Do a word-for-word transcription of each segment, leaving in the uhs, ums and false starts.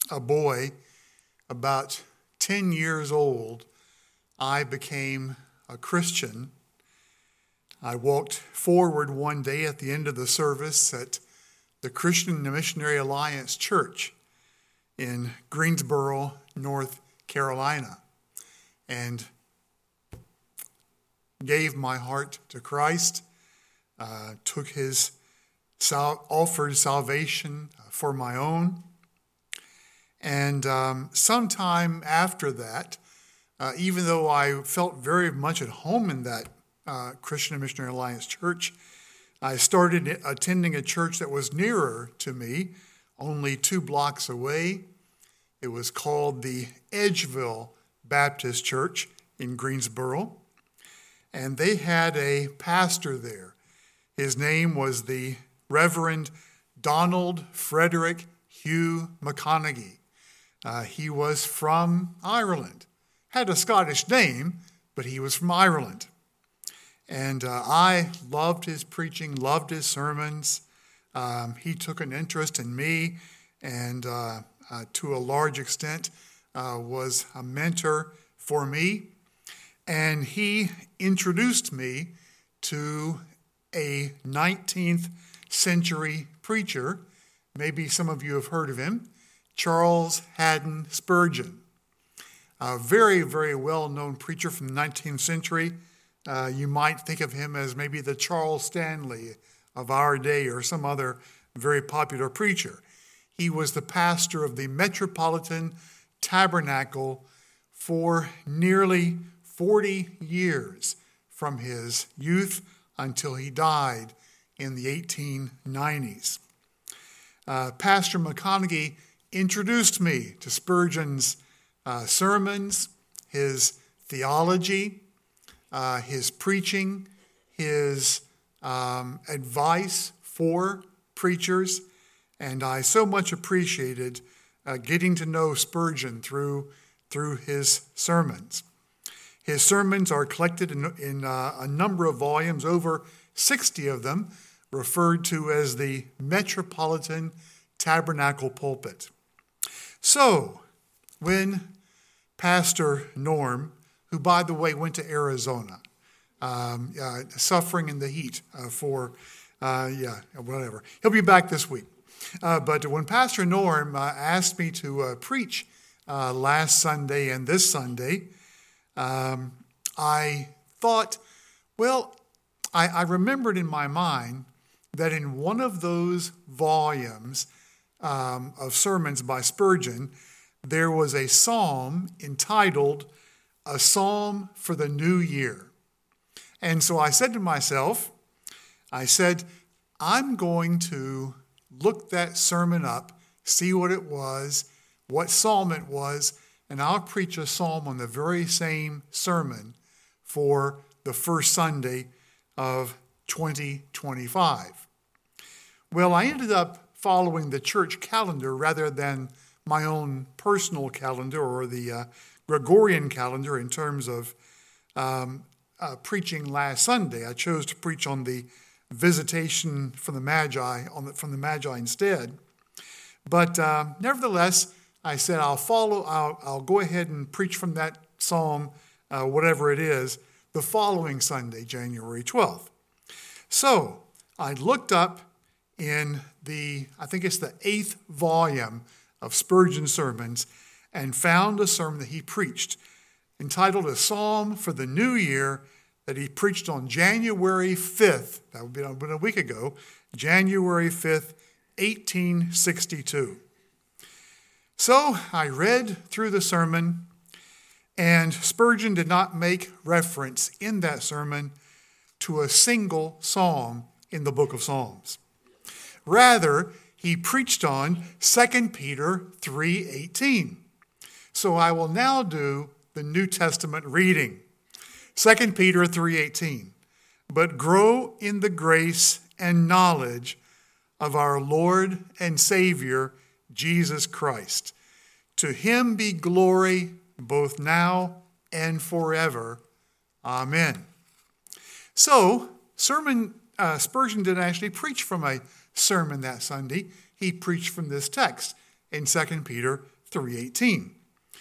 a boy, about ten years old, I became a Christian. I walked forward one day at the end of the service at the Christian Missionary Alliance Church in Greensboro, North Carolina, and gave my heart to Christ, uh, took his, sal- offered salvation for my own. And um, sometime after that, uh, even though I felt very much at home in that uh, Christian Missionary Alliance Church, I started attending a church that was nearer to me, only two blocks away. It was called the Edgeville Baptist Church in Greensboro, and they had a pastor there. His name was the Reverend Donald Frederick Hugh McConaughey. Uh, he was from Ireland, had a Scottish name, but he was from Ireland. And uh, I loved his preaching, loved his sermons. Um, he took an interest in me, and uh, uh, to a large extent uh, was a mentor for me. And he introduced me to a nineteenth century preacher. Maybe some of you have heard of him, Charles Haddon Spurgeon. A very, very well-known preacher from the nineteenth century. Uh, you might think of him as maybe the Charles Stanley of our day or some other very popular preacher. He was the pastor of the Metropolitan Tabernacle for nearly forty years, from his youth until he died in the eighteen nineties. Uh, Pastor McConaughey introduced me to Spurgeon's uh, sermons, his theology, uh, his preaching, his um, advice for preachers, and I so much appreciated uh, getting to know Spurgeon through, through his sermons. His sermons are collected in, in uh, a number of volumes, over sixty of them, referred to as the Metropolitan Tabernacle Pulpit. So, when Pastor Norm, who, by the way, went to Arizona, um, uh, suffering in the heat uh, for, uh, yeah, whatever. He'll be back this week. Uh, but when Pastor Norm uh, asked me to uh, preach uh, last Sunday and this Sunday, um, I thought, well, I, I remembered in my mind that in one of those volumes um, of sermons by Spurgeon, there was a psalm entitled A Psalm for the New Year. And so I said to myself, I said, I'm going to look that sermon up, see what it was, what psalm it was, and I'll preach a psalm on the very same sermon for the first Sunday of twenty twenty-five. Well, I ended up following the church calendar rather than my own personal calendar or the uh, Gregorian calendar in terms of um, uh, preaching last Sunday. I chose to preach on the visitation from the Magi, on the, from the Magi instead. But uh, nevertheless, I said I'll follow. I'll, I'll go ahead and preach from that psalm, uh, whatever it is, the following Sunday, January twelfth. So I looked up in the, I think it's the eighth volume of Spurgeon's sermons, and found a sermon that he preached entitled A Psalm for the New Year, that he preached on January fifth, that would be a week ago, January fifth, eighteen sixty-two. So I read through the sermon, and Spurgeon did not make reference in that sermon to a single psalm in the book of Psalms. Rather, he preached on Second Peter three eighteen. So I will now do the New Testament reading. Second Peter three eighteen. But grow in the grace and knowledge of our Lord and Savior, Jesus Christ. To him be glory both now and forever. Amen. So, sermon uh, Spurgeon didn't actually preach from a sermon that Sunday. He preached from this text in Second Peter three eighteen.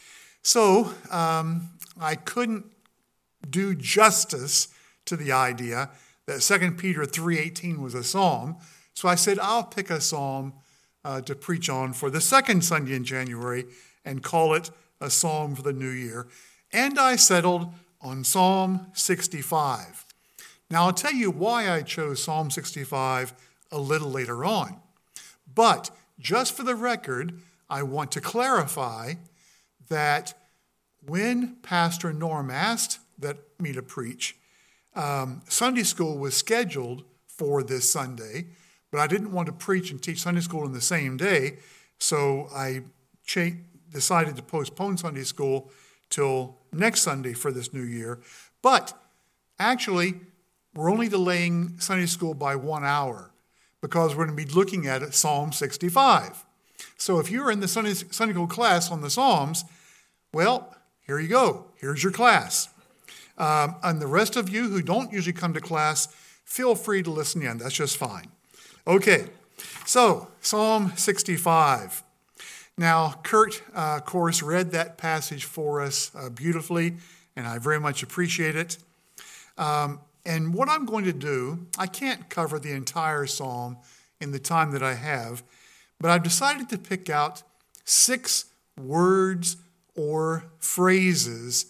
So um, I couldn't do justice to the idea that Second Peter three eighteen was a psalm. So I said, I'll pick a psalm uh, to preach on for the second Sunday in January and call it a psalm for the new year. And I settled on Psalm sixty-five. Now I'll tell you why I chose Psalm sixty-five a little later on. But just for the record, I want to clarify that when Pastor Norm asked that me to preach, um, Sunday school was scheduled for this Sunday, but I didn't want to preach and teach Sunday school in the same day, so I cha- decided to postpone Sunday school till next Sunday for this new year. But actually, we're only delaying Sunday school by one hour because we're going to be looking at Psalm sixty-five. So if you're in the Sunday, Sunday school class on the Psalms, well, here you go. Here's your class. Um, and the rest of you who don't usually come to class, feel free to listen in. That's just fine. Okay, so Psalm sixty-five. Now, Kurt, uh, of course, read that passage for us uh, beautifully, and I very much appreciate it. Um, and what I'm going to do, I can't cover the entire psalm in the time that I have, but I've decided to pick out six words or phrases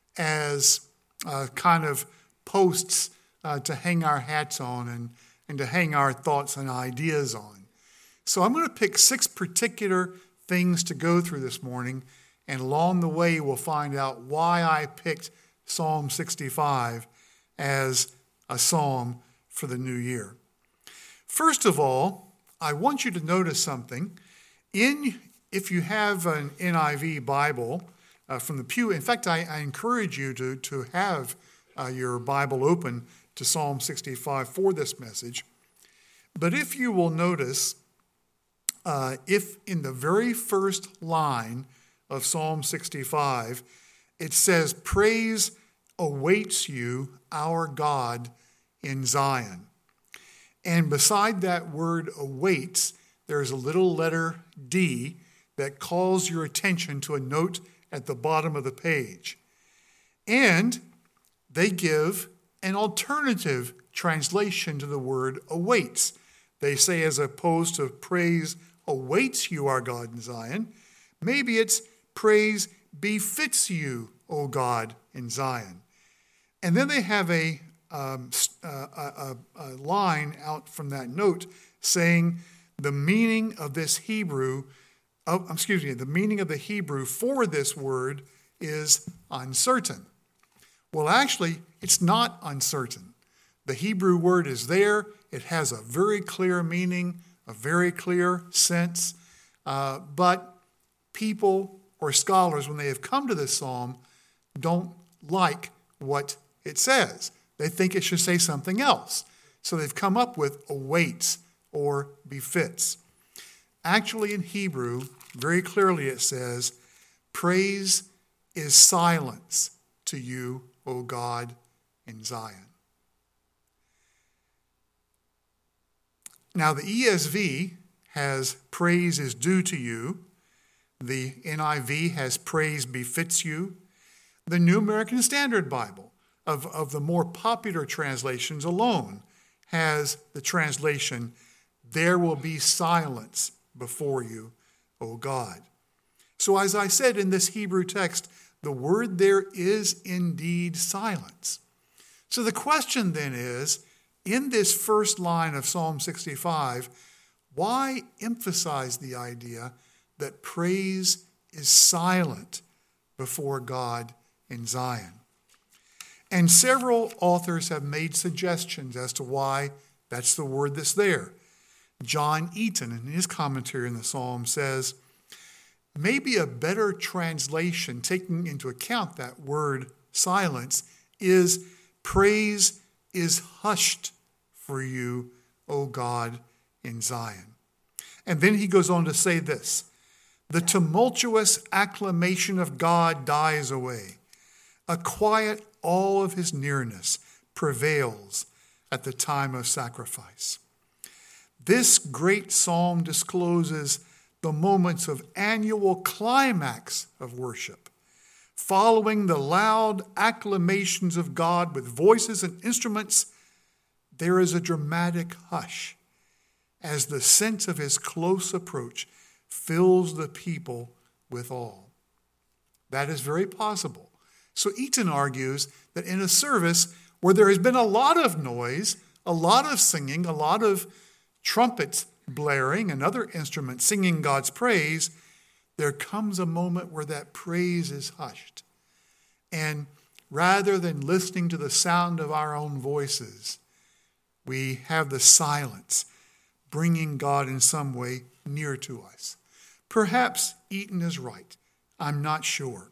as uh, kind of posts uh, to hang our hats on and, and to hang our thoughts and ideas on. So I'm going to pick six particular things to go through this morning, and along the way we'll find out why I picked Psalm sixty-five as a psalm for the new year. First of all, I want you to notice something. In If you have an N I V Bible uh, from the pew, in fact, I, I encourage you to, to have uh, your Bible open to Psalm sixty-five for this message. But if you will notice, uh, if in the very first line of Psalm sixty-five, it says, "Praise awaits you, our God, in Zion." And beside that word awaits, there's a little letter D that calls your attention to a note at the bottom of the page. And they give an alternative translation to the word awaits. They say, as opposed to praise awaits you, our God in Zion, maybe it's praise befits you, O God, in Zion. And then they have a, um, a, a, a line out from that note saying the meaning of this Hebrew, oh, excuse me, the meaning of the Hebrew for this word is uncertain. Well, actually, it's not uncertain. The Hebrew word is there. It has a very clear meaning, a very clear sense. Uh, but people or scholars, when they have come to this psalm, don't like what it says. They think it should say something else. So they've come up with awaits or befits. Actually, in Hebrew, very clearly it says, praise is silence to you, O God, in Zion. Now, the E S V has praise is due to you. The N I V has praise befits you. The New American Standard Bible, of, of the more popular translations alone, has the translation, there will be silence before you, O God. So as I said in this Hebrew text, the word there is indeed silence. So the question then is, in this first line of Psalm sixty-five, why emphasize the idea that praise is silent before God in Zion? And several authors have made suggestions as to why that's the word that's there. John Eaton, in his commentary on the Psalm, says, maybe a better translation, taking into account that word silence, is praise is hushed for you, O God, in Zion. And then he goes on to say this, the tumultuous acclamation of God dies away. A quiet awe of his nearness prevails at the time of sacrifice. This great psalm discloses the moments of annual climax of worship, following the loud acclamations of God with voices and instruments, there is a dramatic hush as the sense of his close approach fills the people with awe. That is very possible. So Eaton argues that in a service where there has been a lot of noise, a lot of singing, a lot of trumpets blaring and other instruments singing God's praise, there comes a moment where that praise is hushed. And rather than listening to the sound of our own voices, we have the silence, bringing God in some way near to us. Perhaps Eaton is right. I'm not sure.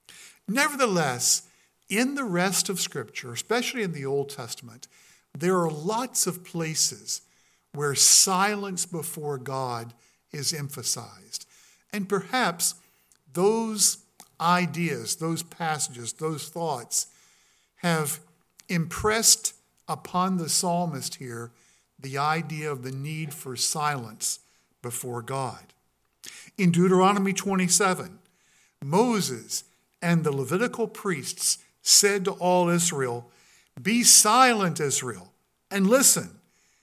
Nevertheless, in the rest of Scripture, especially in the Old Testament, there are lots of places where silence before God is emphasized. And perhaps those ideas, those passages, those thoughts have impressed upon the psalmist here the idea of the need for silence before God. In Deuteronomy twenty-seven, Moses and the Levitical priests said to all Israel, "Be silent, Israel, and listen.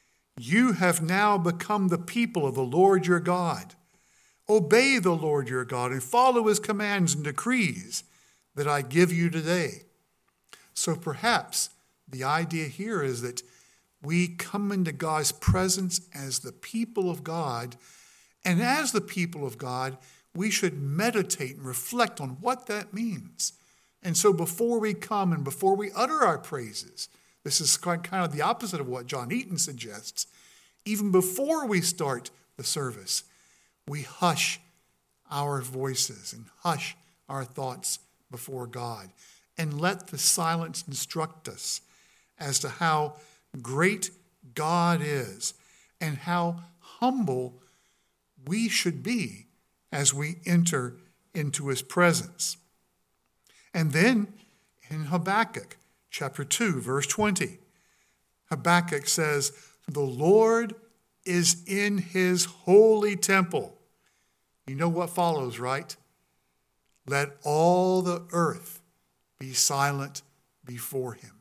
You have now become the people of the Lord your God. Obey the Lord your God and follow his commands and decrees that I give you today." So perhaps the idea here is that we come into God's presence as the people of God, and as the people of God, we should meditate and reflect on what that means. And so before we come and before we utter our praises, this is kind of the opposite of what John Eaton suggests. Even before we start the service, we hush our voices and hush our thoughts before God and let the silence instruct us as to how great God is and how humble we should be as we enter into his presence. And then in Habakkuk chapter two, verse twenty, Habakkuk says, "The Lord is in his holy temple." You know what follows, right? "Let all the earth be silent before him."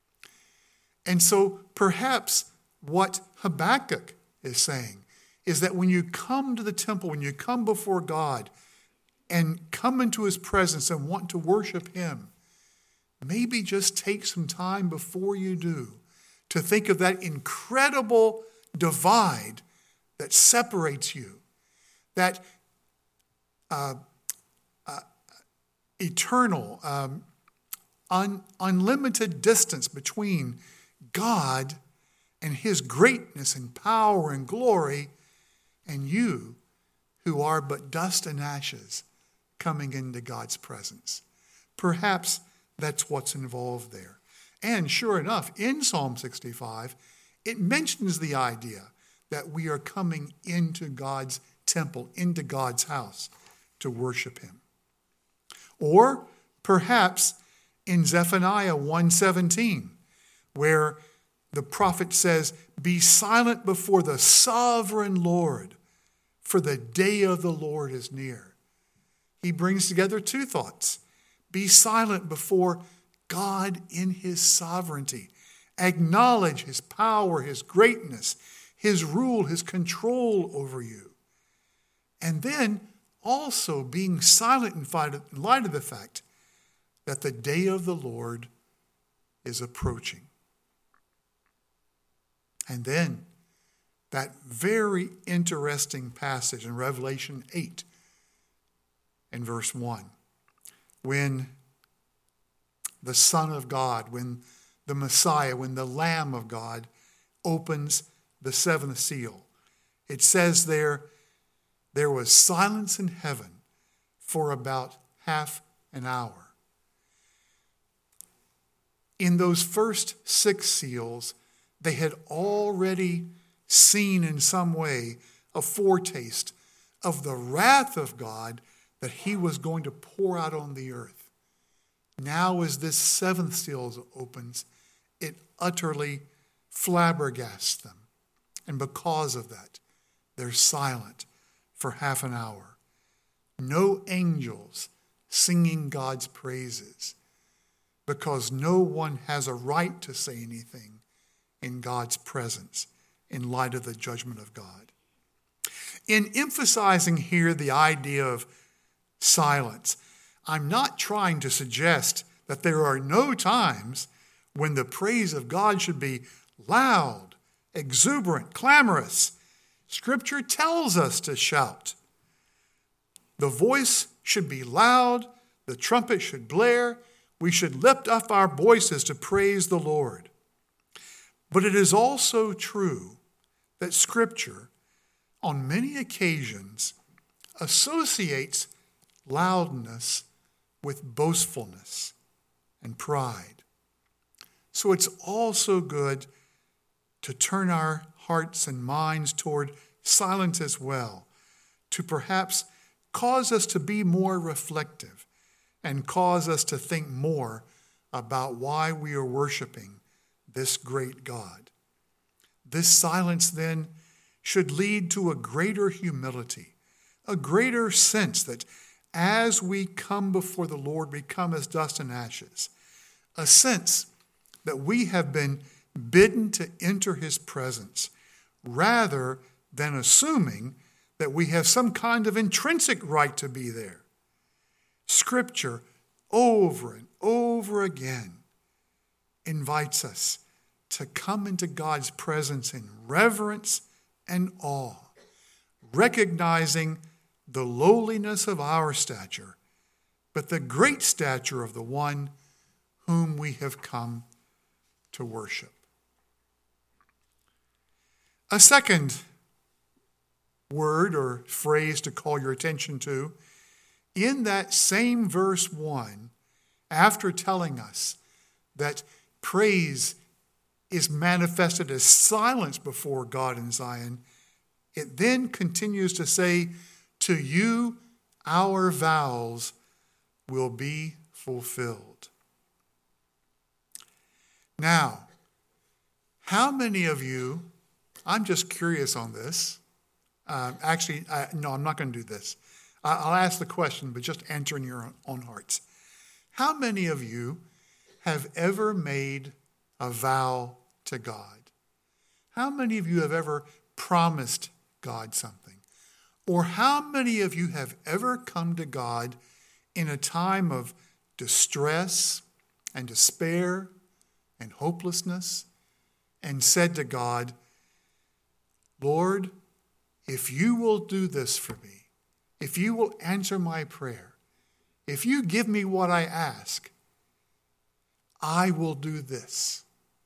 And so perhaps what Habakkuk is saying is that when you come to the temple, when you come before God and come into his presence and want to worship him, maybe just take some time before you do to think of that incredible divide that separates you, that uh, uh, eternal, um, un- unlimited distance between God and his greatness and power and glory and you who are but dust and ashes coming into God's presence. Perhaps that's what's involved there. And sure enough, in Psalm sixty-five, it mentions the idea that we are coming into God's temple, into God's house to worship him. Or perhaps in Zephaniah one seventeen, where the prophet says, "Be silent before the sovereign Lord, for the day of the Lord is near." He brings together two thoughts. Be silent before God in his sovereignty. Acknowledge his power, his greatness, his rule, his control over you. And then also being silent in light of the fact that the day of the Lord is approaching. And then that very interesting passage in Revelation eight and verse one, when the Son of God, when the Messiah, when the Lamb of God opens the seventh seal. It says there, there was silence in heaven for about half an hour. In those first six seals, they had already seen in some way a foretaste of the wrath of God that he was going to pour out on the earth. Now as this seventh seal opens, it utterly flabbergasts them. And because of that, they're silent for half an hour. No angels singing God's praises, because no one has a right to say anything in God's presence in light of the judgment of God. In emphasizing here the idea of silence, I'm not trying to suggest that there are no times when the praise of God should be loud, exuberant, clamorous. Scripture tells us to shout. The voice should be loud, the trumpet should blare, we should lift up our voices to praise the Lord. But it is also true that Scripture, on many occasions, associates loudness with boastfulness and pride. So it's also good to turn our hearts and minds toward silence as well, to perhaps cause us to be more reflective and cause us to think more about why we are worshiping this great God. This silence then should lead to a greater humility, a greater sense that as we come before the Lord, we come as dust and ashes, a sense that we have been bidden to enter his presence, rather than assuming that we have some kind of intrinsic right to be there. Scripture, over and over again, invites us to come into God's presence in reverence and awe, recognizing the lowliness of our stature, but the great stature of the one whom we have come to worship. A second word or phrase to call your attention to, in that same verse one, after telling us that praise is manifested as silence before God in Zion, it then continues to say, to you our vows will be fulfilled. Now, how many of you, I'm just curious on this. Uh, actually, I, no, I'm not going to do this. I, I'll ask the question, but just answer in your own, own hearts. How many of you have ever made a vow to God? How many of you have ever promised God something? Or how many of you have ever come to God in a time of distress and despair and hopelessness and said to God, Lord, if you will do this for me, if you will answer my prayer, if you give me what I ask, I will do this.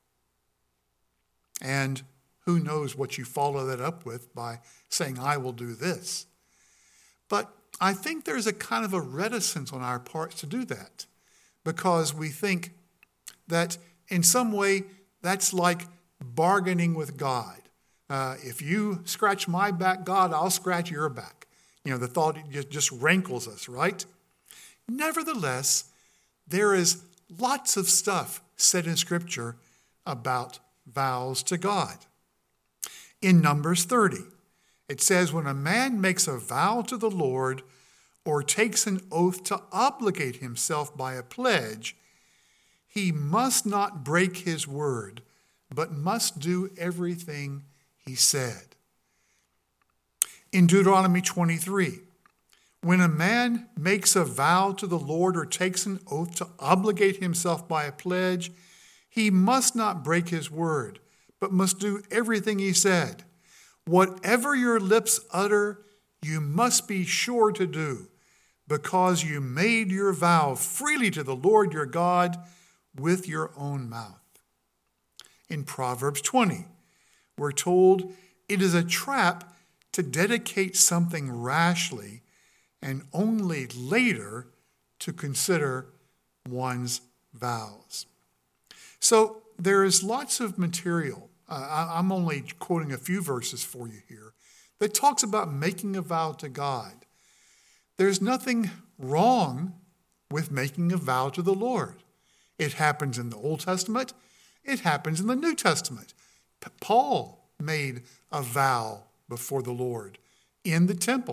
And who knows what you follow that up with by saying, I will do this. But I think there's a kind of a reticence on our parts to do that, because we think that in some way that's like bargaining with God. Uh, if you scratch my back, God, I'll scratch your back. You know, the thought just rankles us, right? Nevertheless, there is lots of stuff said in Scripture about vows to God. In Numbers thirty, it says, when a man makes a vow to the Lord or takes an oath to obligate himself by a pledge, he must not break his word, but must do everything he said. In Deuteronomy twenty-three, when a man makes a vow to the Lord or takes an oath to obligate himself by a pledge, he must not break his word, but must do everything he said. Whatever your lips utter, you must be sure to do, because you made your vow freely to the Lord your God with your own mouth. In Proverbs twenty, we're told it is a trap to dedicate something rashly and only later to consider one's vows. So there is lots of material. Uh, I'm only quoting a few verses for you here that talks about making a vow to God. There's nothing wrong with making a vow to the Lord. It happens in the Old Testament. It happens in the New Testament. Paul made a vow before the Lord in the temple.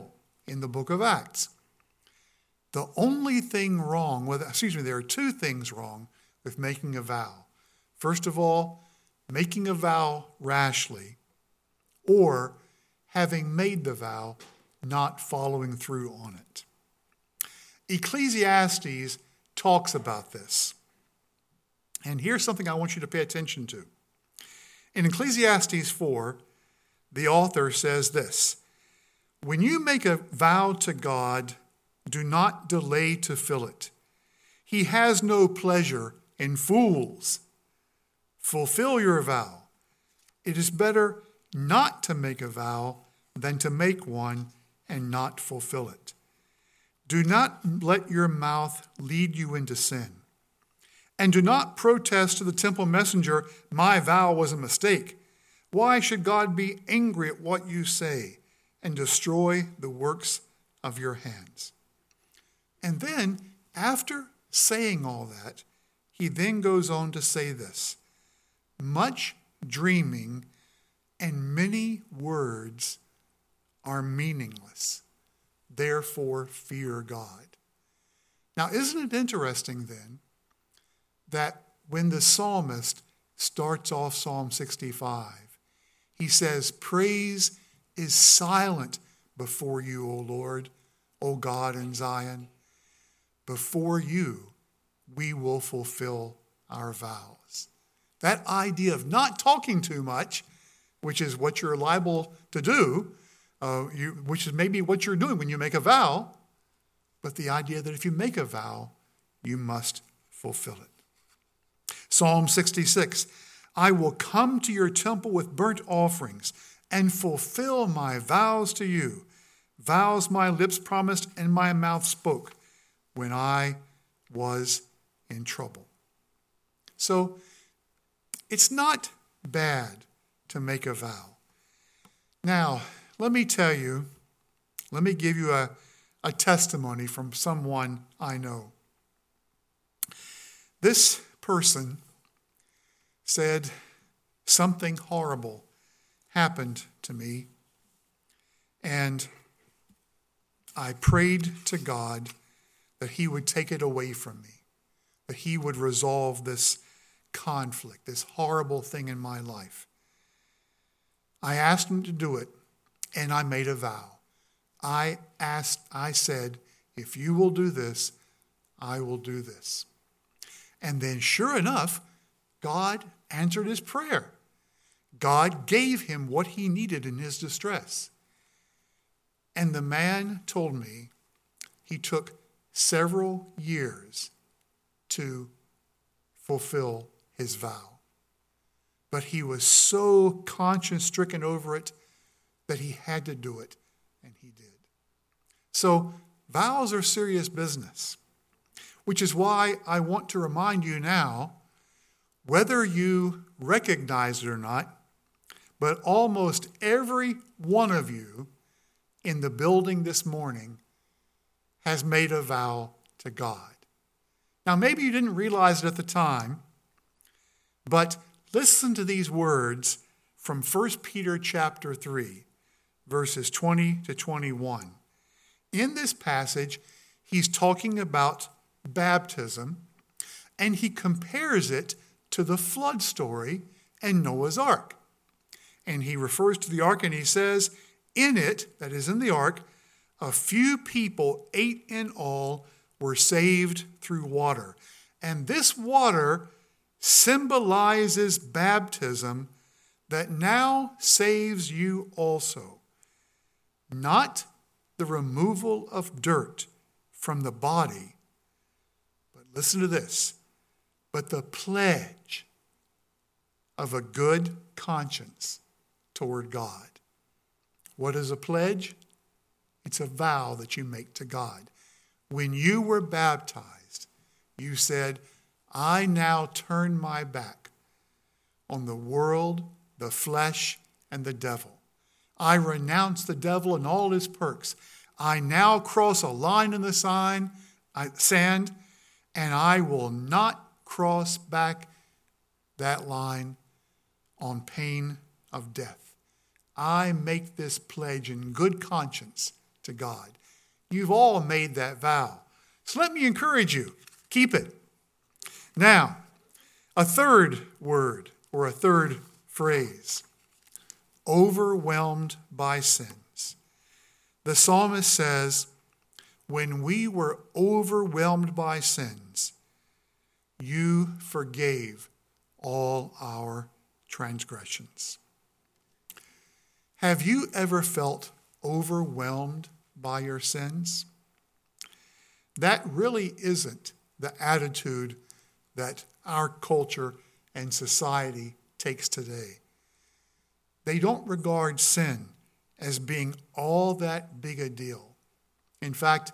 in the book of Acts. The only thing wrong with, excuse me, there are two things wrong with making a vow. First of all, making a vow rashly, or having made the vow, not following through on it. Ecclesiastes talks about this. And here's something I want you to pay attention to. In Ecclesiastes four, the author says this: when you make a vow to God, do not delay to fill it. He has no pleasure in fools. Fulfill your vow. It is better not to make a vow than to make one and not fulfill it. Do not let your mouth lead you into sin. And do not protest to the temple messenger, my vow was a mistake. Why should God be angry at what you say and destroy the works of your hands? And then, after saying all that, he then goes on to say this: much dreaming and many words are meaningless. Therefore, fear God. Now, isn't it interesting then that when the psalmist starts off Psalm sixty-five, he says, praise is silent before you, O Lord, O God in Zion. Before you, we will fulfill our vows. That idea of not talking too much, which is what you're liable to do, uh, you, which is maybe what you're doing when you make a vow, but the idea that if you make a vow, you must fulfill it. Psalm sixty-six, I will come to your temple with burnt offerings and fulfill my vows to you, vows my lips promised and my mouth spoke when I was in trouble. So it's not bad to make a vow. Now, let me tell you, let me give you a, a testimony from someone I know. This person said something horrible happened to me, and I prayed to God that he would take it away from me, that he would resolve this conflict, this horrible thing in my life. I asked him to do it, and I made a vow. I asked, I said, if you will do this, I will do this. And then sure enough, God answered his prayer. God gave him what he needed in his distress. And the man told me he took several years to fulfill his vow. But he was so conscience-stricken over it that he had to do it, and he did. So vows are serious business, which is why I want to remind you now, whether you recognize it or not, but almost every one of you in the building this morning has made a vow to God. Now, maybe you didn't realize it at the time, but listen to these words from First Peter chapter three, verses twenty to twenty-one. In this passage, he's talking about baptism, and he compares it to the flood story and Noah's Ark. And he refers to the ark and he says, in it, that is in the ark, a few people, eight in all, were saved through water. And this water symbolizes baptism that now saves you also. Not the removal of dirt from the body, but listen to this, but the pledge of a good conscience toward God. What is a pledge? It's a vow that you make to God. When you were baptized, you said, I now turn my back on the world, the flesh, and the devil. I renounce the devil and all his perks. I now cross a line in the sign, I, sand, and I will not cross back that line on pain of death. I make this pledge in good conscience to God. You've all made that vow. So let me encourage you, keep it. Now, a third word or a third phrase, overwhelmed by sins. The psalmist says, when we were overwhelmed by sins, you forgave all our transgressions. Have you ever felt overwhelmed by your sins? That really isn't the attitude that our culture and society takes today. They don't regard sin as being all that big a deal. In fact,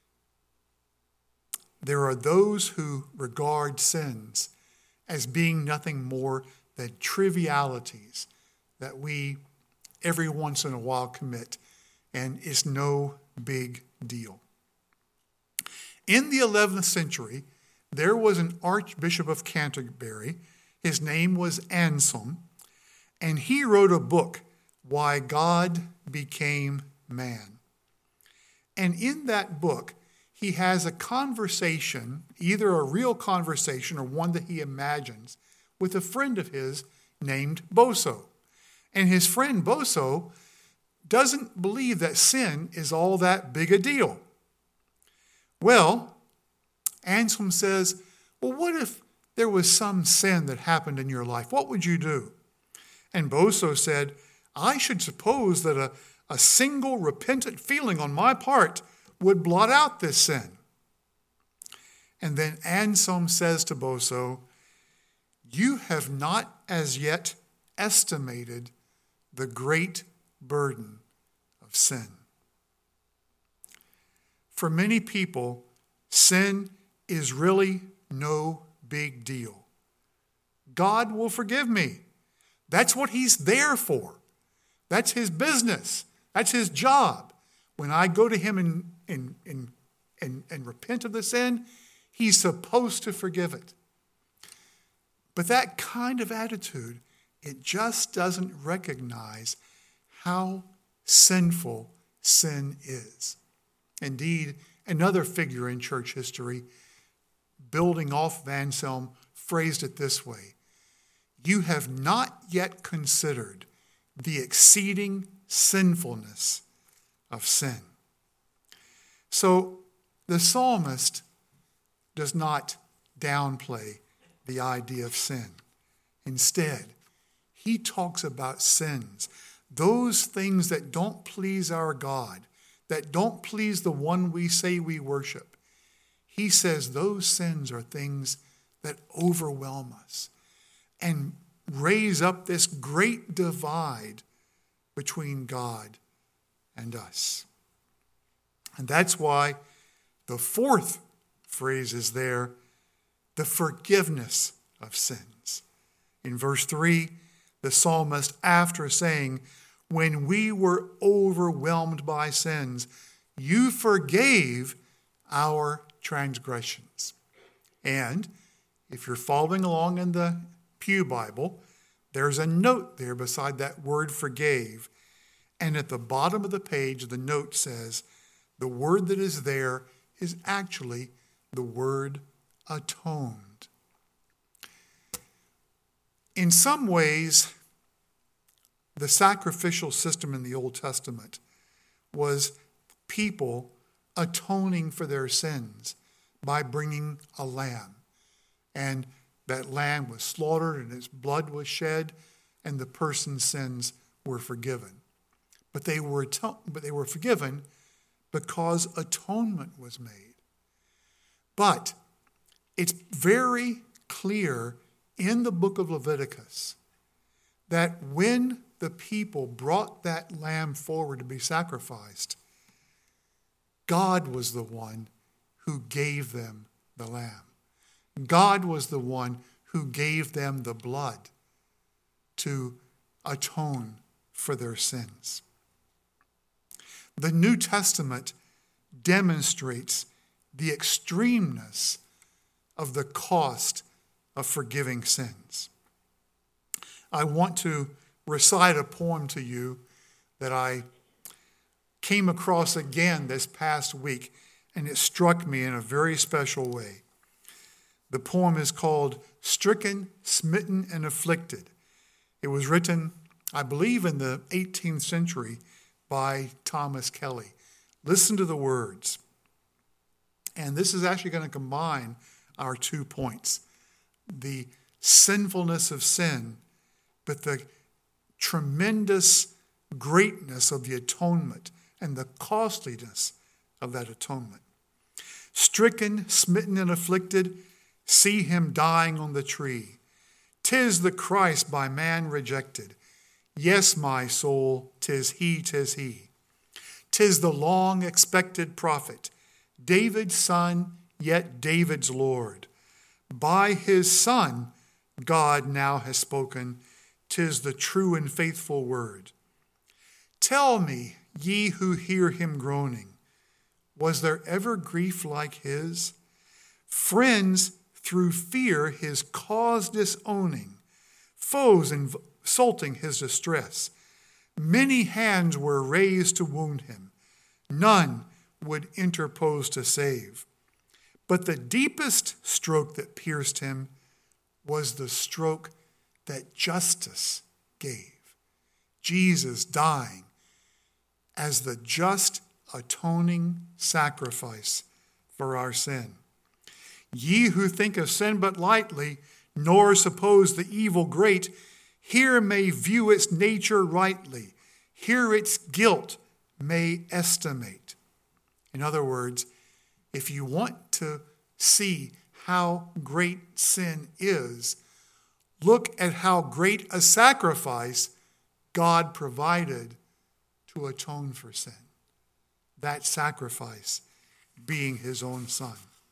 there are those who regard sins as being nothing more than trivialities that we every once in a while commit, and is no big deal. In the eleventh century, there was an Archbishop of Canterbury. His name was Anselm, and he wrote a book, Why God Became Man. And in that book, he has a conversation, either a real conversation or one that he imagines, with a friend of his named Boso. And his friend Boso doesn't believe that sin is all that big a deal. Well, Anselm says, well, what if there was some sin that happened in your life? What would you do? And Boso said, I should suppose that a, a single repentant feeling on my part would blot out this sin. And then Anselm says to Boso, you have not as yet estimated the great burden of sin. For many people, sin is really no big deal. God will forgive me. That's what he's there for. That's his business. That's his job. When I go to him and, and, and, and, and repent of the sin, he's supposed to forgive it. But that kind of attitude, it just doesn't recognize how sinful sin is. Indeed, another figure in church history, building off of Anselm, phrased it this way: you have not yet considered the exceeding sinfulness of sin. So the psalmist does not downplay the idea of sin. Instead, he talks about sins, those things that don't please our God, that don't please the one we say we worship. He says those sins are things that overwhelm us and raise up this great divide between God and us. And that's why the fourth phrase is there, the forgiveness of sins. In verse three, the psalmist, after saying, when we were overwhelmed by sins, you forgave our transgressions. And if you're following along in the Pew Bible, there's a note there beside that word forgave. And at the bottom of the page, the note says, the word that is there is actually the word atoned. In some ways, the sacrificial system in the Old Testament was people atoning for their sins by bringing a lamb. And that lamb was slaughtered and its blood was shed, and the person's sins were forgiven. But they were aton- but they were forgiven because atonement was made. But it's very clear in the book of Leviticus that when the people brought that lamb forward to be sacrificed, God was the one who gave them the lamb. God was the one who gave them the blood to atone for their sins. The New Testament demonstrates the extremeness of the cost of forgiving sins. I want to recite a poem to you that I came across again this past week, and it struck me in a very special way. The poem is called Stricken, Smitten, and Afflicted. It was written, I believe, in the eighteenth century by Thomas Kelly. Listen to the words. And this is actually going to combine our two points. The sinfulness of sin, but the tremendous greatness of the atonement and the costliness of that atonement. Stricken, smitten, and afflicted, see him dying on the tree. 'Tis the Christ by man rejected. Yes, my soul, 'tis he, 'tis he. 'Tis the long-expected prophet, David's son, yet David's Lord. By his Son, God now has spoken, 'tis the true and faithful word. Tell me, ye who hear him groaning, was there ever grief like his? Friends through fear his cause disowning, foes insulting his distress. Many hands were raised to wound him, none would interpose to save. But the deepest stroke that pierced him was the stroke that justice gave. Jesus dying as the just atoning sacrifice for our sin. Ye who think of sin but lightly, nor suppose the evil great, here may view its nature rightly, here its guilt may estimate. In other words, if you want to see how great sin is, look at how great a sacrifice God provided to atone for sin. That sacrifice being his own Son.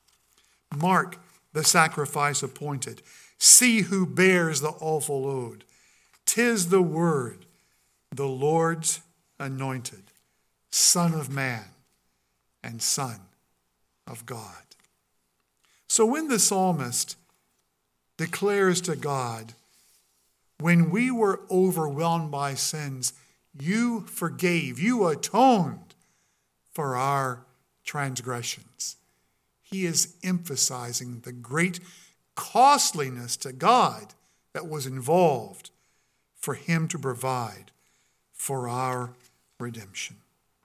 Mark the sacrifice appointed. See who bears the awful load. 'Tis the Word, the Lord's anointed, Son of Man and Son of God. So when the psalmist declares to God, when we were overwhelmed by sins, you forgave, you atoned for our transgressions. He is emphasizing the great costliness to God that was involved for him to provide for our redemption.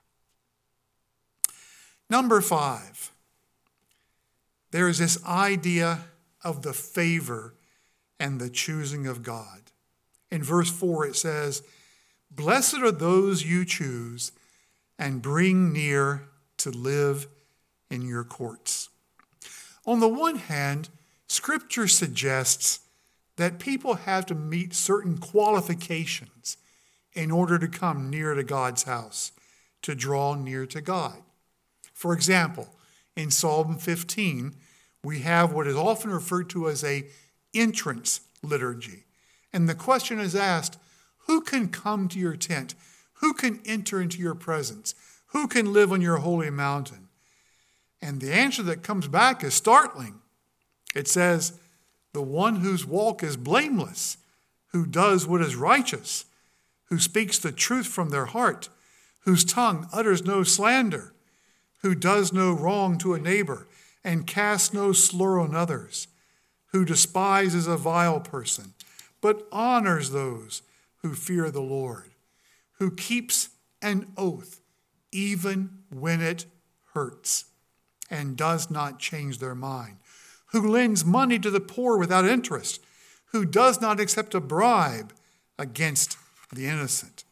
Number five, there is this idea of the favor and the choosing of God. In verse four it says, blessed are those you choose and bring near to live in your courts. On the one hand, Scripture suggests that people have to meet certain qualifications in order to come near to God's house, to draw near to God. For example, in Psalm fifteen, we have what is often referred to as a entrance liturgy. And the question is asked, who can come to your tent? Who can enter into your presence? Who can live on your holy mountain? And the answer that comes back is startling. It says, the one whose walk is blameless, who does what is righteous, who speaks the truth from their heart, whose tongue utters no slander, who does no wrong to a neighbor and casts no slur on others, who despises a vile person, but honors those who fear the Lord, who keeps an oath even when it hurts and does not change their mind, who lends money to the poor without interest, who does not accept a bribe against the innocent.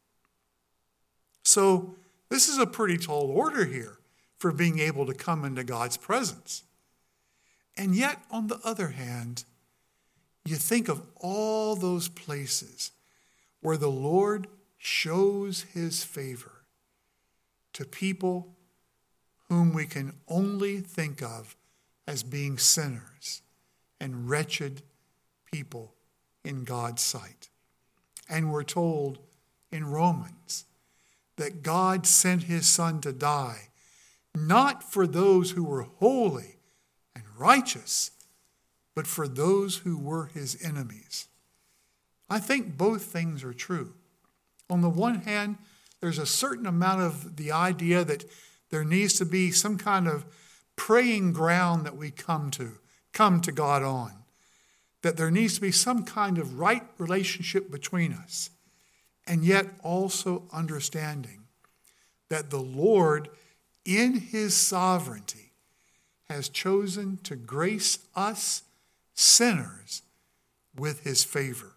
So this is a pretty tall order here for being able to come into God's presence. And yet, on the other hand, you think of all those places where the Lord shows his favor to people whom we can only think of as being sinners and wretched people in God's sight. And we're told in Romans that God sent his Son to die, not for those who were holy and righteous, but for those who were his enemies. I think both things are true. On the one hand, there's a certain amount of the idea that there needs to be some kind of praying ground that we come to, come to God on. That there needs to be some kind of right relationship between us. And yet also understanding that the Lord, in his sovereignty, has chosen to grace us sinners with his favor.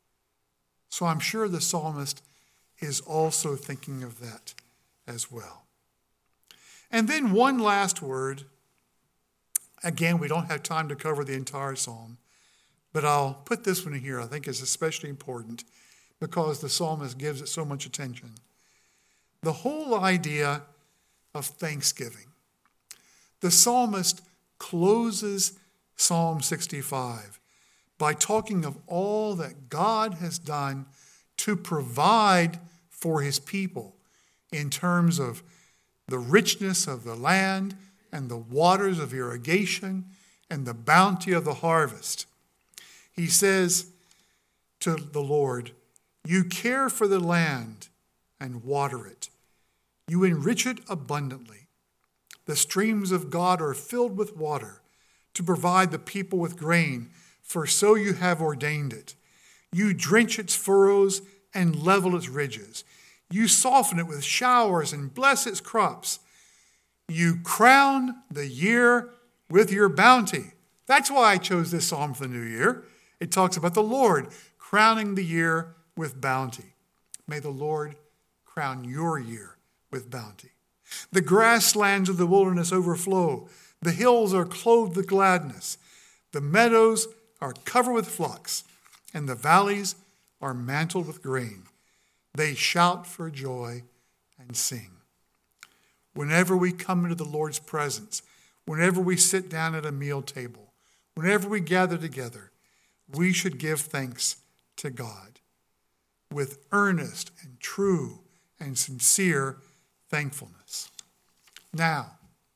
So I'm sure the psalmist is also thinking of that as well. And then one last word. Again, we don't have time to cover the entire psalm, but I'll put this one in here. I think it's especially important because the psalmist gives it so much attention. The whole idea of thanksgiving. The psalmist closes Psalm sixty-five by talking of all that God has done to provide for his people in terms of the richness of the land and the waters of irrigation and the bounty of the harvest. He says to the Lord, "You care for the land and water it. You enrich it abundantly. The streams of God are filled with water to provide the people with grain, for so you have ordained it. You drench its furrows and level its ridges. You soften it with showers and bless its crops. You crown the year with your bounty." That's why I chose this psalm for the new year. It talks about the Lord crowning the year with bounty. May the Lord crown your year with bounty. The grasslands of the wilderness overflow. The hills are clothed with gladness. The meadows are covered with flocks, and the valleys are mantled with grain. They shout for joy and sing. Whenever we come into the Lord's presence, whenever we sit down at a meal table, whenever we gather together, we should give thanks to God with earnest and true and sincere thankfulness. Now,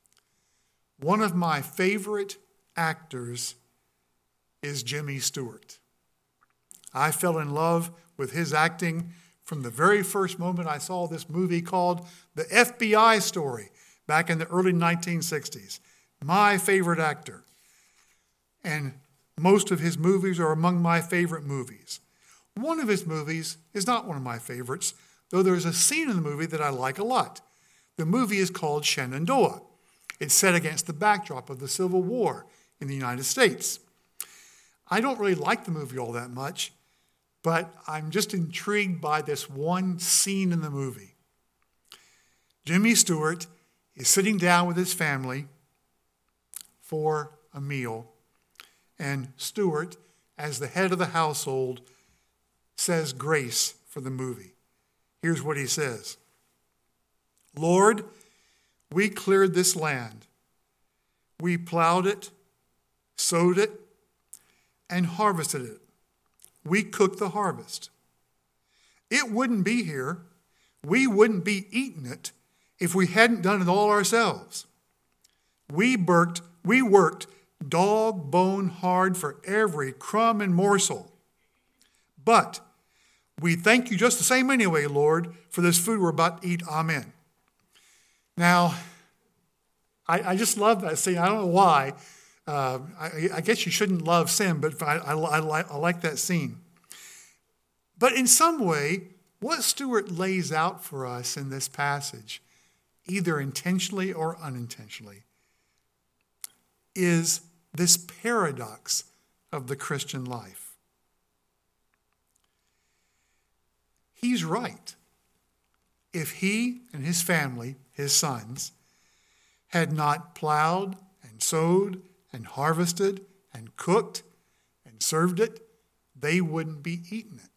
one of my favorite actors is Jimmy Stewart. I fell in love with his acting from the very first moment I saw this movie called The F B I Story back in the early nineteen sixties. My favorite actor. And most of his movies are among my favorite movies. One of his movies is not one of my favorites, though there's a scene in the movie that I like a lot. The movie is called Shenandoah. It's set against the backdrop of the Civil War in the United States. I don't really like the movie all that much, but I'm just intrigued by this one scene in the movie. Jimmy Stewart is sitting down with his family for a meal, and Stewart, as the head of the household, says grace for the movie. Here's what he says. "Lord, we cleared this land. We plowed it, sowed it, and harvested it. We cooked the harvest. It wouldn't be here. We wouldn't be eating it if we hadn't done it all ourselves. We worked, we worked dog bone hard for every crumb and morsel. But we thank you just the same anyway, Lord, for this food we're about to eat. Amen." Now, I, I just love that scene. I don't know why. Uh, I, I guess you shouldn't love sin, but I, I, I, like, I like that scene. But in some way, what Stewart lays out for us in this passage, either intentionally or unintentionally, is this paradox of the Christian life. He's right. If he and his family, his sons, had not plowed and sowed and harvested and cooked and served it, they wouldn't be eating it.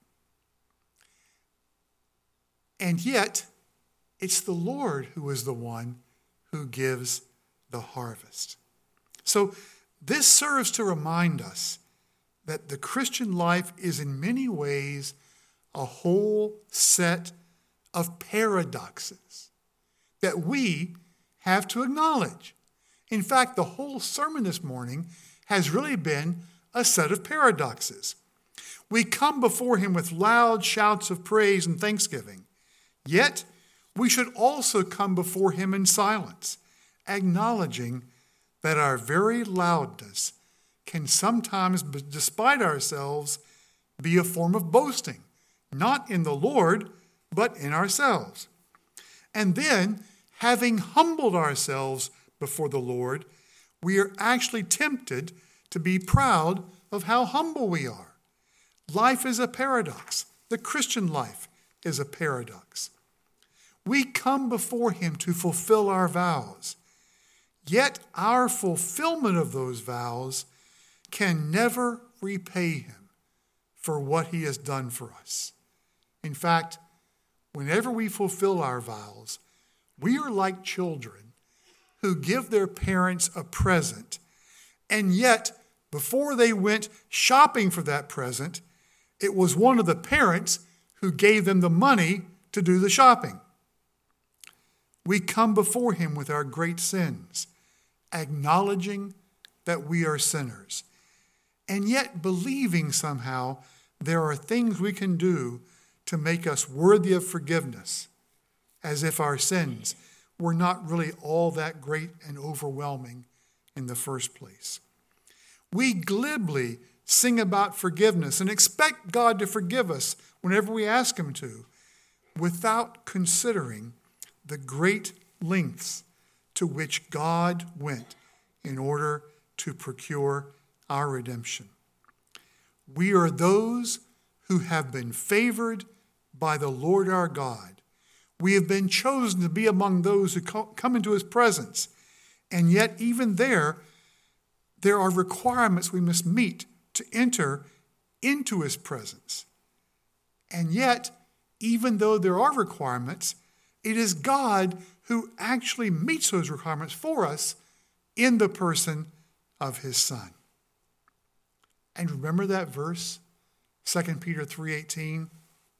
And yet, it's the Lord who is the one who gives the harvest. So this serves to remind us that the Christian life is in many ways a whole set of paradoxes that we have to acknowledge. In fact, the whole sermon this morning has really been a set of paradoxes. We come before him with loud shouts of praise and thanksgiving, yet we should also come before him in silence, acknowledging that our very loudness can sometimes, despite ourselves, be a form of boasting, not in the Lord, but in ourselves. And then, having humbled ourselves before the Lord, we are actually tempted to be proud of how humble we are. Life is a paradox. The Christian life is a paradox. We come before him to fulfill our vows, yet our fulfillment of those vows can never repay him for what he has done for us. In fact, whenever we fulfill our vows, we are like children who give their parents a present, and yet before they went shopping for that present, it was one of the parents who gave them the money to do the shopping. We come before him with our great sins, acknowledging that we are sinners, and yet believing somehow there are things we can do to make us worthy of forgiveness, as if our sins were not really all that great and overwhelming in the first place. We glibly sing about forgiveness and expect God to forgive us whenever we ask him to, without considering the great lengths to which God went in order to procure our redemption. We are those who have been favored by the Lord our God. We have been chosen to be among those who come into his presence. And yet, even there, there are requirements we must meet to enter into his presence. And yet, even though there are requirements, it is God who actually meets those requirements for us in the person of his Son. And remember that verse, Second Peter three eighteen,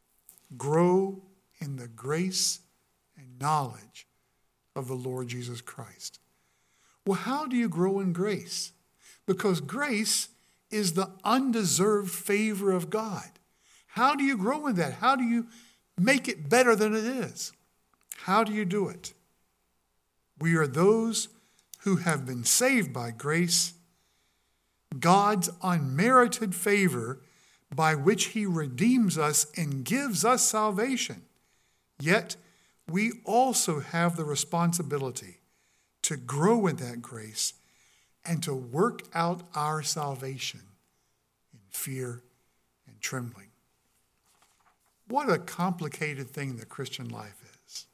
grow in the grace and knowledge of the Lord Jesus Christ. Well, how do you grow in grace? Because grace is the undeserved favor of God. How do you grow in that? How do you make it better than it is? How do you do it? We are those who have been saved by grace, God's unmerited favor by which he redeems us and gives us salvation. Yet, we also have the responsibility to grow in that grace and to work out our salvation in fear and trembling. What a complicated thing the Christian life is.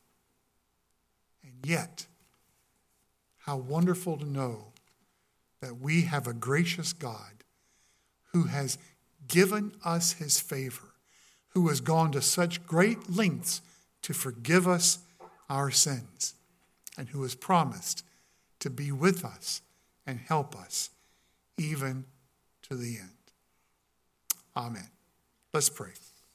And yet, how wonderful to know that we have a gracious God who has given us his favor, who has gone to such great lengths to forgive us our sins, and who has promised to be with us and help us even to the end. Amen. Let's pray.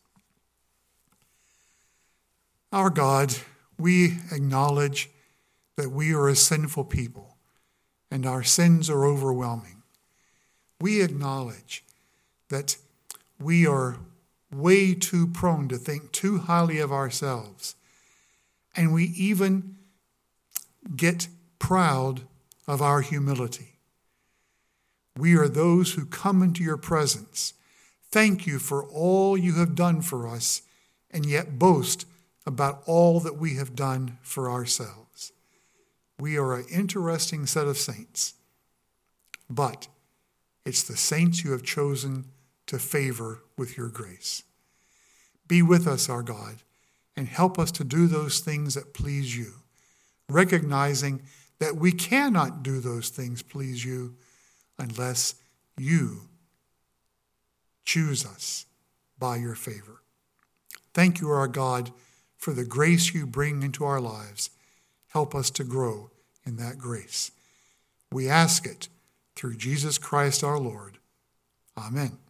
Our God, we acknowledge that we are a sinful people and our sins are overwhelming. We acknowledge that we are way too prone to think too highly of ourselves, and we even get proud of our humility. We are those who come into your presence. Thank you for all you have done for us, and yet boast about all that we have done for ourselves. We are an interesting set of saints, but it's the saints you have chosen to favor with your grace. Be with us, our God, and help us to do those things that please you, recognizing that we cannot do those things please you unless you choose us by your favor. Thank you, our God, for the grace you bring into our lives. Help us to grow in that grace. We ask it through Jesus Christ our Lord. Amen.